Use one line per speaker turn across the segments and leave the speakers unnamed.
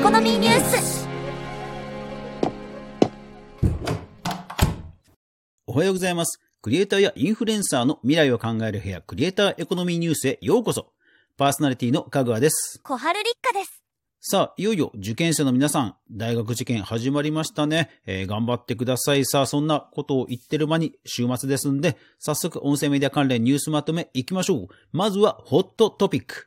コノミーニュース。
おはようございます。クリエイターやインフルエンサーの未来を考える部屋、クリエイターエコノミーニュースへようこそ。パーソナリティのかぐわです。
小春立花です。
さあ、いよいよ受験生の皆さん、大学受験始まりましたね。頑張ってください。さあ、そんなことを言ってる間に週末ですんで、早速音声メディア関連ニュースまとめいきましょう。まずはホットトピック。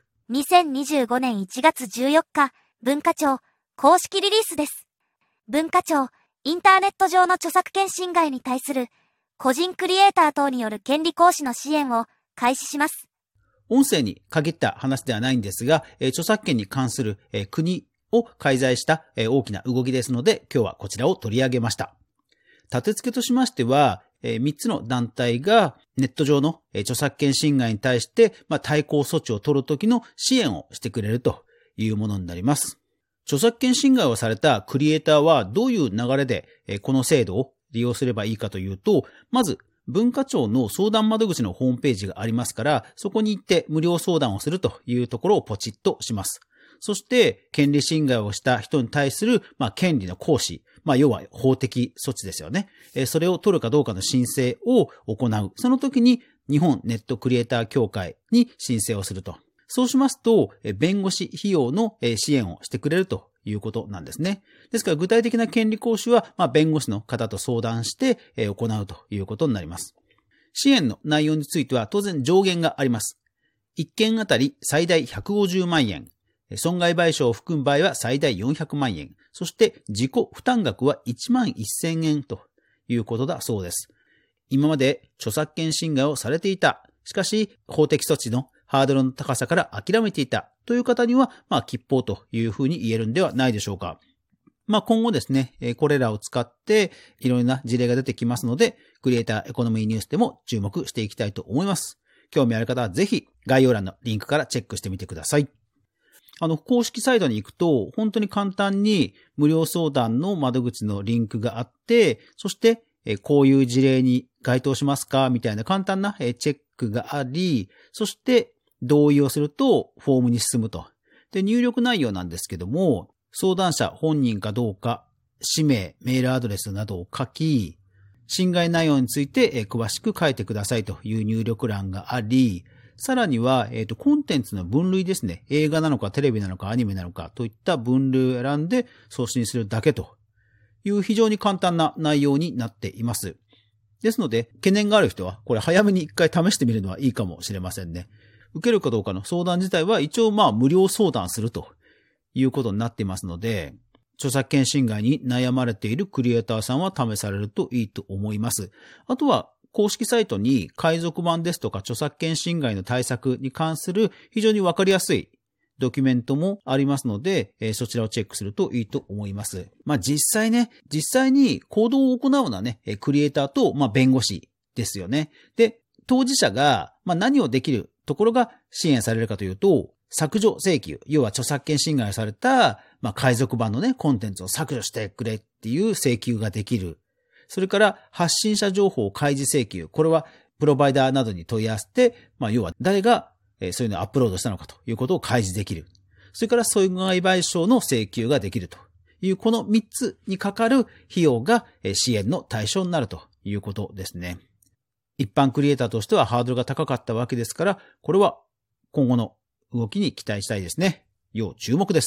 2025年1月14日、文化庁公式リリースです。文化庁、インターネット上の著作権侵害に対する個人クリエイター等による権利行使の支援を開始します。
音声に限った話ではないんですが、著作権に関する、国を介在した、大きな動きですので、今日はこちらを取り上げました。立て付けとしましては、3つの団体がネット上の、著作権侵害に対して、対抗措置を取るときの支援をしてくれるというものになります。著作権侵害をされたクリエイターはどういう流れで、この制度を利用すればいいかというと、まず文化庁の相談窓口のホームページがありますから、そこに行って無料相談をするというところをポチッとします。そして、権利侵害をした人に対する、権利の行使、要は法的措置ですよね。それを取るかどうかの申請を行う。その時に、日本ネットクリエイター協会に申請をすると。そうしますと、弁護士費用の支援をしてくれるということなんですね。ですから具体的な権利行使は、弁護士の方と相談して行うということになります。支援の内容については当然上限があります。1件あたり最大150万円。損害賠償を含む場合は最大400万円。そして自己負担額は1万1000円ということだそうです。今まで著作権侵害をされていた。しかし法的措置のハードルの高さから諦めていたという方には、吉報というふうに言えるんではないでしょうか。今後ですね、これらを使っていろいろな事例が出てきますので、クリエイターエコノミーニュースでも注目していきたいと思います。興味ある方はぜひ概要欄のリンクからチェックしてみてください。公式サイトに行くと、本当に簡単に無料相談の窓口のリンクがあって、そして、こういう事例に該当しますかみたいな簡単なチェックがあり、そして同意をするとフォームに進むと。で、入力内容なんですけども、相談者本人かどうか、氏名、メールアドレスなどを書き、侵害内容について詳しく書いてくださいという入力欄があり、さらには、コンテンツの分類ですね。映画なのかテレビなのかアニメなのかといった分類を選んで送信するだけという非常に簡単な内容になっています。ですので、懸念がある人はこれ早めに一回試してみるのはいいかもしれませんね。受けるかどうかの相談自体は一応無料相談するということになっていますので、著作権侵害に悩まれているクリエイターさんは試されるといいと思います。あとは公式サイトに海賊版ですとか著作権侵害の対策に関する非常にわかりやすいドキュメントもありますので、そちらをチェックするといいと思います。実際に行動を行うのはね、クリエイターと弁護士ですよね。で、当事者が何をできるところが支援されるかというと、削除請求、要は著作権侵害された海賊版のね、コンテンツを削除してくれっていう請求ができる。それから発信者情報開示請求。これはプロバイダーなどに問い合わせて、要は誰がそういうのをアップロードしたのかということを開示できる。それから損害賠償の請求ができるという、この3つにかかる費用が支援の対象になるということですね。一般クリエイターとしてはハードルが高かったわけですから、これは今後の動きに期待したいですね。要注目です。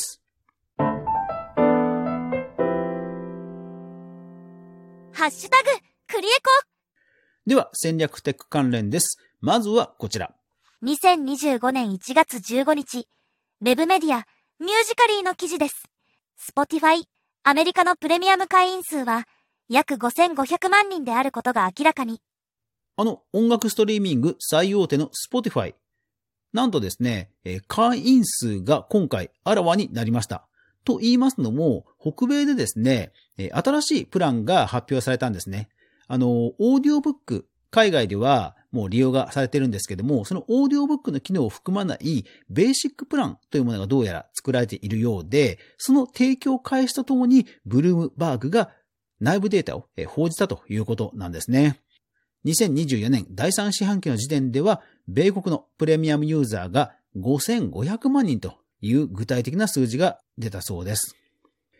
ハッシュタグクリエコ。
では戦略テック関連です。まずはこちら。
2025年1月15日、ウェブメディアミュージカリーの記事です。Spotify、アメリカのプレミアム会員数は約5500万人であることが明らかに。
音楽ストリーミング最大手の Spotify。なんとですね、会員数が今回あらわになりました。と言いますのも、北米でですね、新しいプランが発表されたんですね。オーディオブック、海外ではもう利用がされてるんですけども、そのオーディオブックの機能を含まないベーシックプランというものがどうやら作られているようで、その提供開始とともにブルームバーグが内部データを報じたということなんですね。2024年第3四半期の時点では、米国のプレミアムユーザーが5500万人という具体的な数字が出たそうです。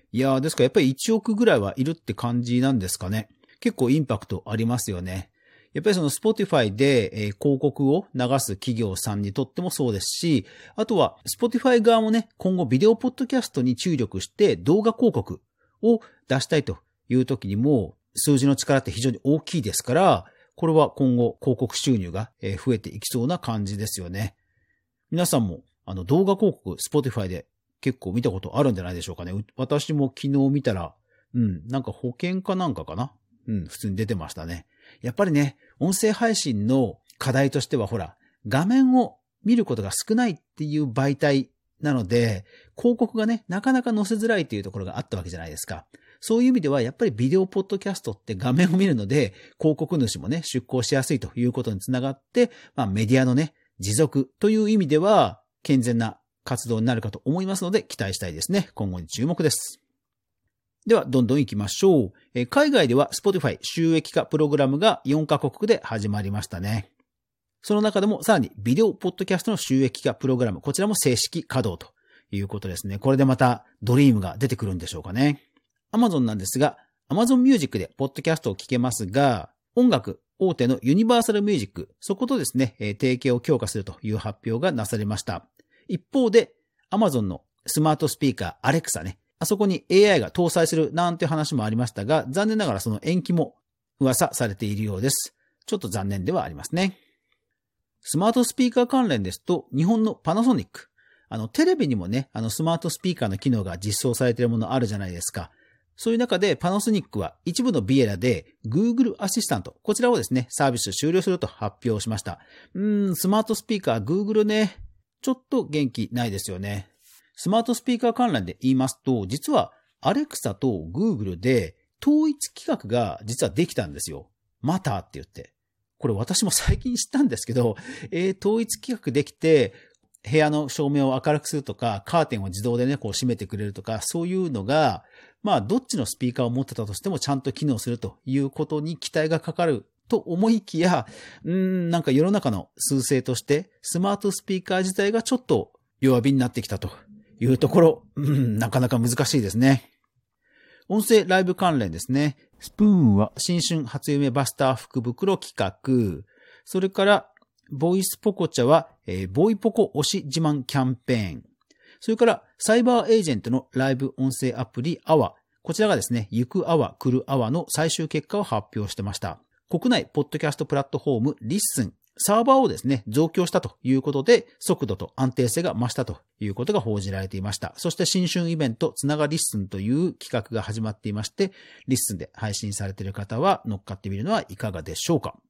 いやー、ですからやっぱり1億ぐらいはいるって感じなんですかね。結構インパクトありますよね。やっぱりその Spotify で広告を流す企業さんにとってもそうですし、あとは Spotify 側もね、今後ビデオポッドキャストに注力して動画広告を出したいという時にも数字の力って非常に大きいですから、これは今後広告収入が増えていきそうな感じですよね。皆さんも動画広告 Spotify で結構見たことあるんじゃないでしょうかね。私も昨日見たら、なんか保険かなんかかな。普通に出てましたね。やっぱりね、音声配信の課題としてはほら、画面を見ることが少ないっていう媒体なので、広告がね、なかなか載せづらいっていうところがあったわけじゃないですか。そういう意味では、やっぱりビデオポッドキャストって画面を見るので、広告主もね、出稿しやすいということにつながって、メディアのね、持続という意味では、健全な活動になるかと思いますので、期待したいですね。今後に注目です。では、どんどん行きましょう。海外では Spotify 収益化プログラムが4カ国で始まりましたね。その中でもさらにビデオポッドキャストの収益化プログラム、こちらも正式稼働ということですね。これでまたドリームが出てくるんでしょうかね。Amazon なんですが、Amazon Music でポッドキャストを聞けますが、音楽大手のユニバーサルミュージック、そことですね、提携を強化するという発表がなされました。一方で、Amazon のスマートスピーカー Alexa ね、あそこに AI が搭載するなんて話もありましたが、残念ながらその延期も噂されているようです。ちょっと残念ではありますね。スマートスピーカー関連ですと、日本のパナソニック。テレビにもね、スマートスピーカーの機能が実装されているものあるじゃないですか。そういう中でパナソニックは一部のビエラで Google アシスタント、こちらをですね、サービス終了すると発表しました。スマートスピーカー Google ね、ちょっと元気ないですよね。スマートスピーカー関連で言いますと、実は Alexa と Google で統一規格が実はできたんですよ。マターって言って。これ私も最近知ったんですけど、統一規格できて、部屋の照明を明るくするとか、カーテンを自動でね、閉めてくれるとか、そういうのが、どっちのスピーカーを持ってたとしてもちゃんと機能するということに期待がかかると思いきや、なんか世の中の趨勢として、スマートスピーカー自体がちょっと弱火になってきたというところ、なかなか難しいですね。音声ライブ関連ですね。スプーンは新春初夢バスター福袋企画。それから、ボイスポコチャは、ボイポコ推し自慢キャンペーン。それから、サイバーエージェントのライブ音声アプリアワ。こちらがですね、行くアワ、来るアワの最終結果を発表してました。国内ポッドキャストプラットフォームリッスン。サーバーをですね、増強したということで、速度と安定性が増したということが報じられていました。そして新春イベント、つながリッスンという企画が始まっていまして、リッスンで配信されている方は乗っかってみるのはいかがでしょうか。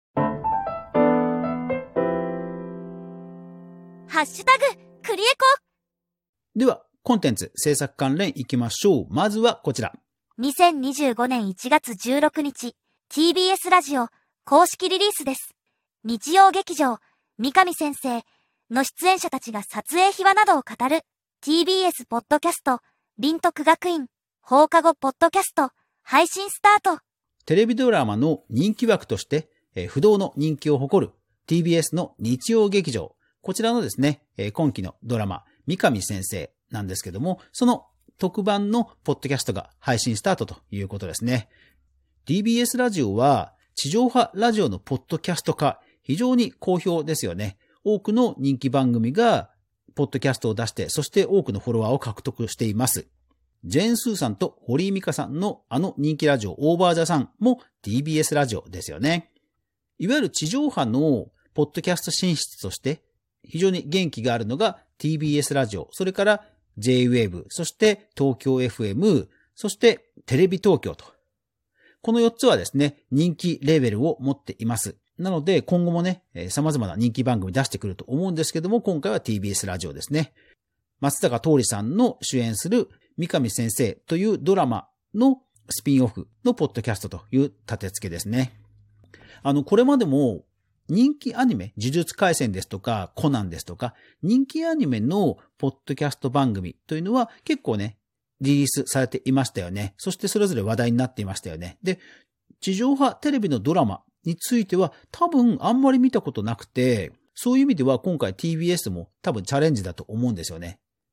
ハッシュタグ、クリエコ。
では、コンテンツ制作関連いきましょう。まずはこちら。
2025年1月16日、TBS ラジオ公式リリースです。日曜劇場、三上先生の出演者たちが撮影秘話などを語る TBS ポッドキャスト、凛と苦学院放課後ポッドキャスト配信スタート。
テレビドラマの人気枠として、不動の人気を誇る TBS の日曜劇場。こちらのですね、今期のドラマ、三上先生なんですけども、その特番のポッドキャストが配信スタートということですね。TBS ラジオは地上波ラジオのポッドキャスト化、非常に好評ですよね。多くの人気番組がポッドキャストを出して、そして多くのフォロワーを獲得しています。ジェーン・スーさんと堀井美香さんの人気ラジオオーバーザさんも TBS ラジオですよね。いわゆる地上波のポッドキャスト進出として非常に元気があるのが TBS ラジオ、それから J-Wave、そして東京 FM、そしてテレビ東京と。この4つはですね、人気レベルを持っています。なので今後もね、様々な人気番組出してくると思うんですけども、今回は TBS ラジオですね。松坂桃李さんの主演する三上先生というドラマのスピンオフのポッドキャストという立て付けですね。これまでも人気アニメ、呪術廻戦ですとか、コナンですとか、人気アニメのポッドキャスト番組というのは結構ね、リリースされていましたよね。そしてそれぞれ話題になっていましたよね。で、地上波テレビのドラマについては多分あんまり見たことなくて、そういう意味では今回 TBS も多分チャレンジだと思うんですよね。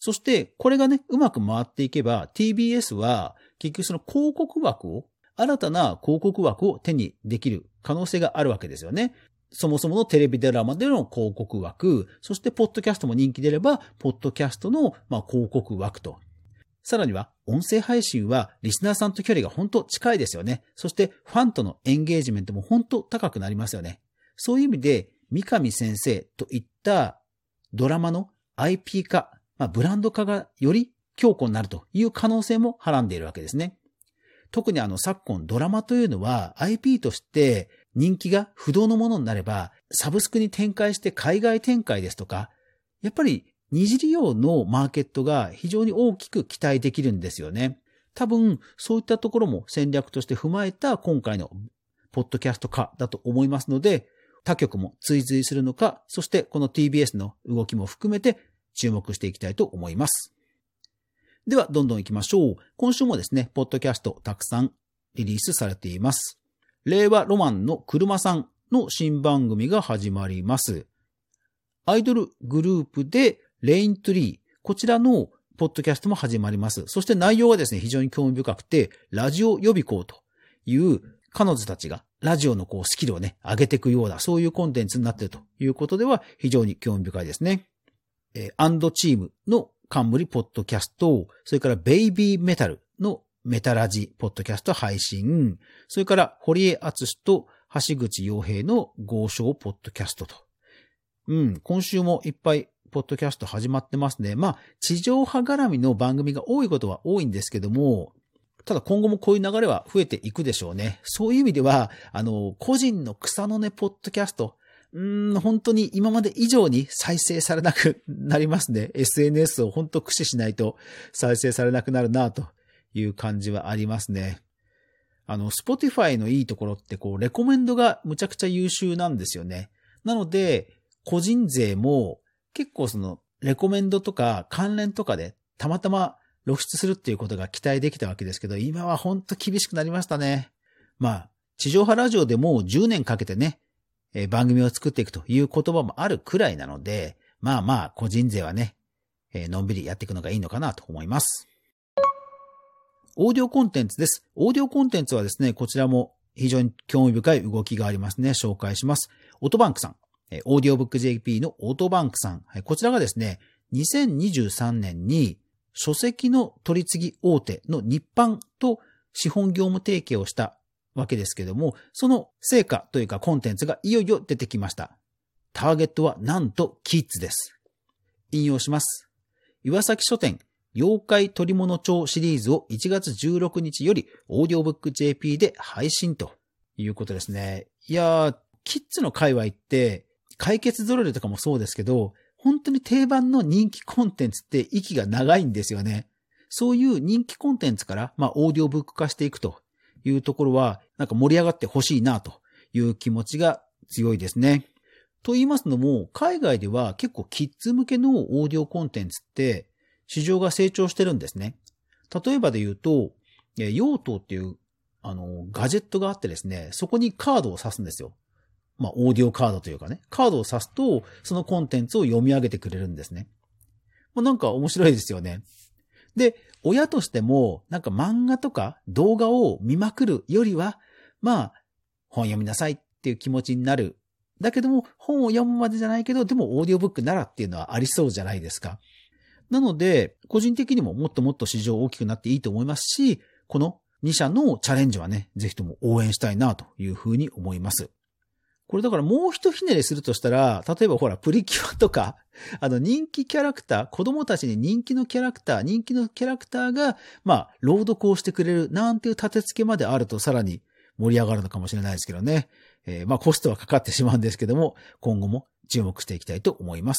そしてこれがね、うまく回っていけば TBS は結局その広告枠を、新たな広告枠を手にできる可能性があるわけですよね。そもそものテレビドラマでの広告枠、そしてポッドキャストも人気出れば、ポッドキャストの広告枠と。さらには、音声配信はリスナーさんと距離が本当近いですよね。そしてファンとのエンゲージメントも本当高くなりますよね。そういう意味で、三上先生といったドラマの IP 化、ブランド化がより強固になるという可能性もはらんでいるわけですね。特に昨今ドラマというのは IP として人気が不動のものになればサブスクに展開して海外展開ですとか、やっぱり二次利用のマーケットが非常に大きく期待できるんですよね。多分そういったところも戦略として踏まえた今回のポッドキャスト化だと思いますので、他局も追随するのか、そしてこの TBS の動きも含めて注目していきたいと思います。では、どんどん行きましょう。今週もですね、ポッドキャストたくさんリリースされています。令和ロマンの車さんの新番組が始まります。アイドルグループでレイントリー、こちらのポッドキャストも始まります。そして内容がですね、非常に興味深くて、ラジオ予備校という彼女たちがラジオのスキルをね、上げていくような、そういうコンテンツになっているということでは非常に興味深いですね。アンドチームの冠ポッドキャスト、それからベイビーメタルのメタラジポッドキャスト配信、それから堀江敦と橋口洋平の合唱ポッドキャストと。今週もいっぱいポッドキャスト始まってますね。地上波絡みの番組が多いことは多いんですけども、ただ今後もこういう流れは増えていくでしょうね。そういう意味では、個人の草の根ポッドキャスト、本当に今まで以上に再生されなくなりますね。SNS を本当駆使しないと再生されなくなるなという感じはありますね。Spotify のいいところってレコメンドがむちゃくちゃ優秀なんですよね。なので、個人税も結構レコメンドとか関連とかでたまたま露出するっていうことが期待できたわけですけど、今は本当厳しくなりましたね。地上波ラジオでも10年かけてね、番組を作っていくという言葉もあるくらいなので、個人税はね、のんびりやっていくのがいいのかなと思います。オーディオコンテンツです。オーディオコンテンツはですね、こちらも非常に興味深い動きがありますね。紹介します。オートバンクさん。オーディオブック JP のオートバンクさん。こちらがですね、2023年に書籍の取り次ぎ大手の日販と資本業務提携をしたわけですけども、その成果というかコンテンツがいよいよ出てきました。ターゲットはなんとキッズです。引用します。岩崎書店妖怪取物帳シリーズを1月16日よりオーディオブック JP で配信ということですね。いやー、キッズの界隈って解決ゾロリとかもそうですけど、本当に定番の人気コンテンツって息が長いんですよね。そういう人気コンテンツからオーディオブック化していくというところは盛り上がってほしいなという気持ちが強いですね。と言いますのも、海外では結構キッズ向けのオーディオコンテンツって市場が成長してるんですね。例えばで言うと、ヨートっていうガジェットがあってですね、そこにカードを挿すんですよ。オーディオカードというかね、カードを挿すとそのコンテンツを読み上げてくれるんですね。面白いですよね。で、親としても漫画とか動画を見まくるよりは、本読みなさいっていう気持ちになる。だけども本を読むまでじゃないけど、でもオーディオブックならっていうのはありそうじゃないですか。なので、個人的にももっともっと市場大きくなっていいと思いますし、この2社のチャレンジはね、ぜひとも応援したいなというふうに思います。これだからもう一ひねりするとしたら、例えばプリキュアとか、人気キャラクター、子供たちに人気のキャラクターが、朗読をしてくれるなんていう立て付けまであるとさらに盛り上がるのかもしれないですけどね。コストはかかってしまうんですけども、今後も注目していきたいと思います。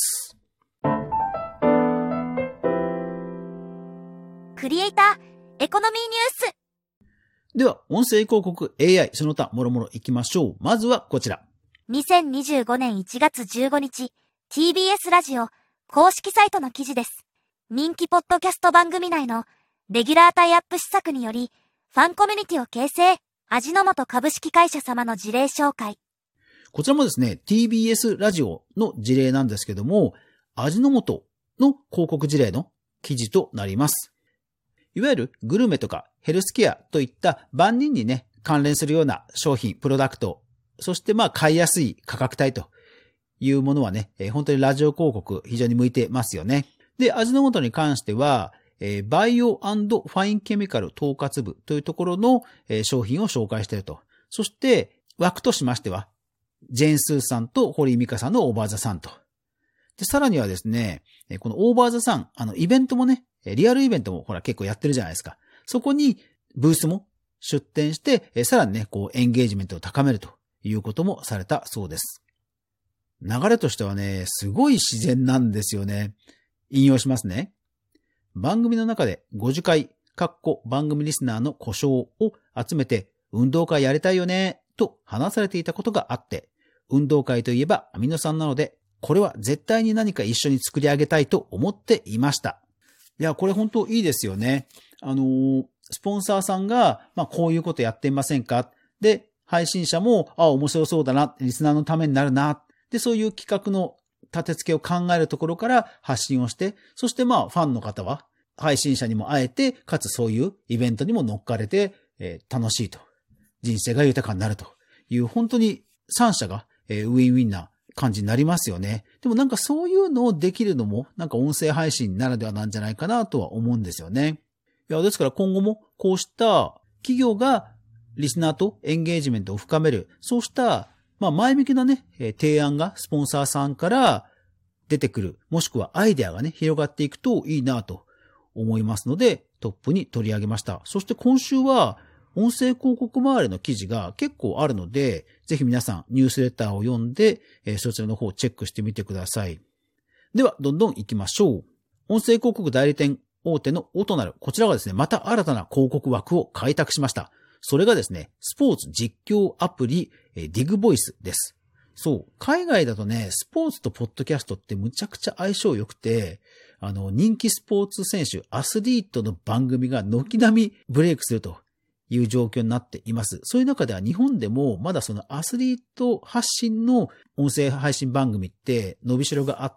クリエイターエコノミーニュース。
では、音声広告 AI その他もろもろ行きましょう。まずはこちら。
2025年1月15日、TBS ラジオ公式サイトの記事です。人気ポッドキャスト番組内のレギュラータイアップ施策により、ファンコミュニティを形成、味の素株式会社様の事例紹介。
こちらもですね、TBS ラジオの事例なんですけども、味の素の広告事例の記事となります。いわゆるグルメとかヘルスケアといった万人にね、関連するような商品、プロダクト、そして買いやすい価格帯というものはね、本当にラジオ広告非常に向いてますよね。で、味の素に関しては、バイオ&ファインケミカル統括部というところの商品を紹介していると。そして枠としましては、ジェーン・スーさんと堀井美香さんのオーバーザさんと。で、さらにはですね、このオーバーザさん、イベントもね、リアルイベントも結構やってるじゃないですか。そこにブースも出展して、さらにね、エンゲージメントを高めるということもされたそうです。流れとしてはね、すごい自然なんですよね。引用しますね。番組の中で50回、番組リスナーの故障を集めて運動会やりたいよね、と話されていたことがあって、運動会といえばアミノ酸なので、これは絶対に何か一緒に作り上げたいと思っていました。いや、これ本当いいですよね。スポンサーさんが、こういうことやってみませんか？で、配信者も、面白そうだな、リスナーのためになるな。で、そういう企画の立て付けを考えるところから発信をして、そしてファンの方は、配信者にも会えて、かつそういうイベントにも乗っかれて、楽しいと。人生が豊かになるという、本当に3者が、ウィンウィンな感じになりますよね。でもそういうのをできるのも、音声配信ならではなんじゃないかなとは思うんですよね。いや、ですから今後もこうした企業がリスナーとエンゲージメントを深める、そうした前向きなね、提案がスポンサーさんから出てくる、もしくはアイデアがね、広がっていくといいなと思いますので、トップに取り上げました。そして今週は、音声広告周りの記事が結構あるので、ぜひ皆さんニュースレターを読んで、そちらの方をチェックしてみてください。では、どんどん行きましょう。音声広告代理店大手のオトナル、こちらがですね、また新たな広告枠を開拓しました。それがですね、スポーツ実況アプリ、Dig Voice です。そう、海外だとね、スポーツとポッドキャストってむちゃくちゃ相性良くて、人気スポーツ選手、アスリートの番組が軒並みブレイクするという状況になっています。そういう中では日本でもまだそのアスリート発信の音声配信番組って伸びしろがあって、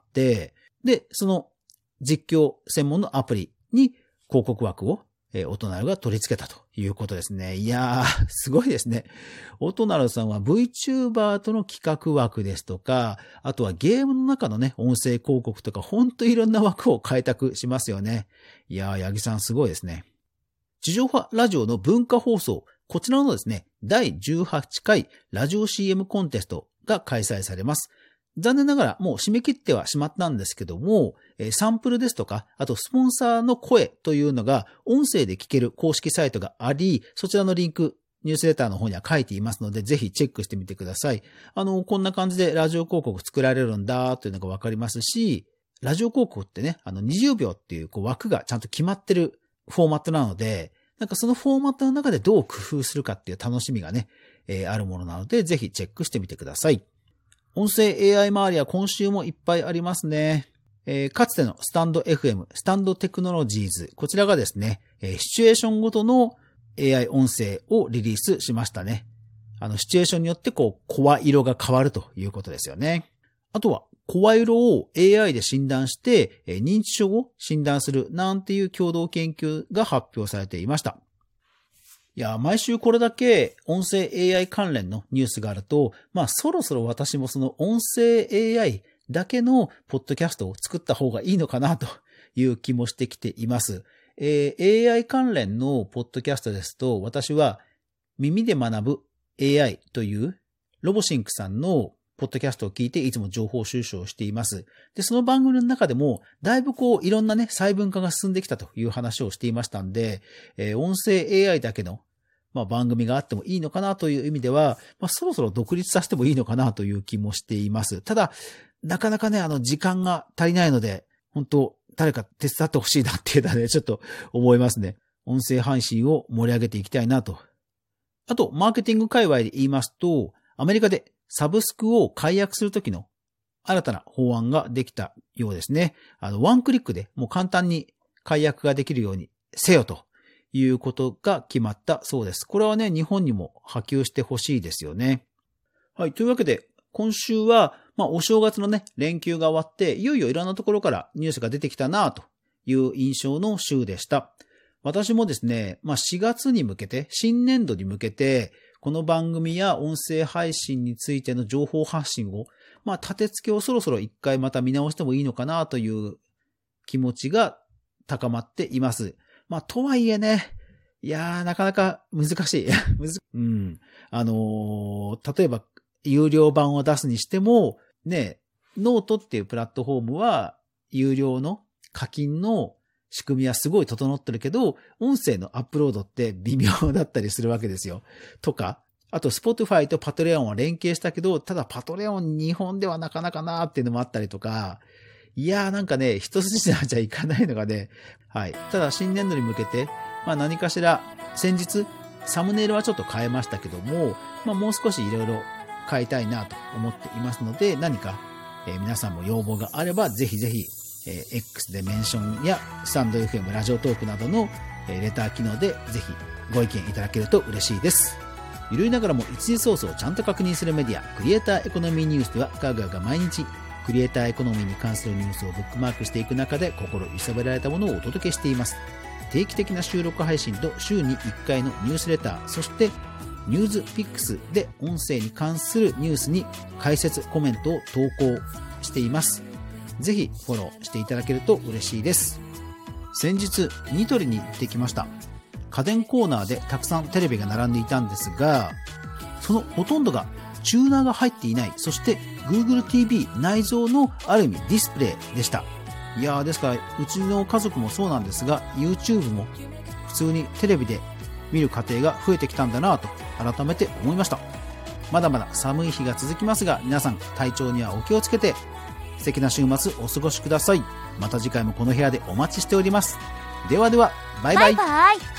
で、その実況専門のアプリに広告枠をオトナルが取り付けたということですね。いやー、すごいですね。オトナルさんは VTuber との企画枠ですとか、あとはゲームの中のね、音声広告とか、ほんといろんな枠を開拓しますよね。いやー、八木さんすごいですね。地上波ラジオの文化放送、こちらのですね、第18回ラジオ CM コンテストが開催されます。残念ながらもう締め切ってはしまったんですけども、サンプルですとか、あとスポンサーの声というのが音声で聞ける公式サイトがあり、そちらのリンク、ニュースレターの方には書いていますので、ぜひチェックしてみてください。こんな感じでラジオ広告作られるんだというのがわかりますし、ラジオ広告ってね、20秒っていう枠がちゃんと決まってるフォーマットなので、そのフォーマットの中でどう工夫するかっていう楽しみがね、あるものなので、ぜひチェックしてみてください。音声 AI 周りは今週もいっぱいありますね。かつてのスタンド FM、スタンドテクノロジーズ、こちらがですね、シチュエーションごとの AI 音声をリリースしましたね。シチュエーションによって声色が変わるということですよね。あとは、声色を AI で診断して、認知症を診断するなんていう共同研究が発表されていました。いや、毎週これだけ音声 AI 関連のニュースがあると、そろそろ私もその音声 AI だけのポッドキャストを作った方がいいのかなという気もしてきています。AI 関連のポッドキャストですと、私は耳で学ぶ AI というロボシンクさんのポッドキャストを聞いていつも情報収集をしています。で、その番組の中でも、だいぶいろんなね、細分化が進んできたという話をしていましたんで、音声 AI だけの番組があってもいいのかなという意味では、そろそろ独立させてもいいのかなという気もしています。ただ、なかなかね、時間が足りないので、本当誰か手伝ってほしいなっていうのはね、ちょっと思いますね。音声配信を盛り上げていきたいなと。あと、マーケティング界隈で言いますと、アメリカでサブスクを解約するときの新たな法案ができたようですね。ワンクリックでもう簡単に解約ができるようにせよということが決まったそうです。これはね、日本にも波及してほしいですよね。はい。というわけで、今週は、お正月のね、連休が終わって、いよいよいろんなところからニュースが出てきたなという印象の週でした。私もですね、4月に向けて、新年度に向けて、この番組や音声配信についての情報発信を、立て付けをそろそろ一回また見直してもいいのかなという気持ちが高まっています。とはいえね、なかなか難しい。例えば、有料版を出すにしても、ね、ノートっていうプラットフォームは、有料の課金の仕組みはすごい整ってるけど、音声のアップロードって微妙だったりするわけですよ。とか、あと、Spotify とパトレオンは連携したけど、ただパトレオン日本ではなかなかなーっていうのもあったりとか、なんかね、一筋縄じゃいかないのがね、はい。ただ、新年度に向けて、何かしら、先日、サムネイルはちょっと変えましたけども、もう少しいろいろ変えたいなと思っていますので、何か、皆さんも要望があれば、ぜひぜひ、X でメンションや、スタンド FM ラジオトークなどの、レター機能で、ぜひご意見いただけると嬉しいです。ゆるいながらも一時ソースをちゃんと確認するメディア、クリエイターエコノミーニュースでは、ガーガーが毎日、クリエイターエコノミーに関するニュースをブックマークしていく中で、心揺さぶられたものをお届けしています。定期的な収録配信と週に1回のニュースレター、そしてニュースピックスで音声に関するニュースに解説、コメントを投稿しています。ぜひフォローしていただけると嬉しいです。先日、ニトリに行ってきました。家電コーナーでたくさんテレビが並んでいたんですが、そのほとんどがチューナーが入っていない、そして Google TV 内蔵のある意味ディスプレイでした。ですから、うちの家族もそうなんですが、YouTube も普通にテレビで見る家庭が増えてきたんだなと改めて思いました。まだまだ寒い日が続きますが、皆さん体調にはお気をつけて、素敵な週末お過ごしください。また次回もこの部屋でお待ちしております。ではでは、バイバイ。
バイバイ。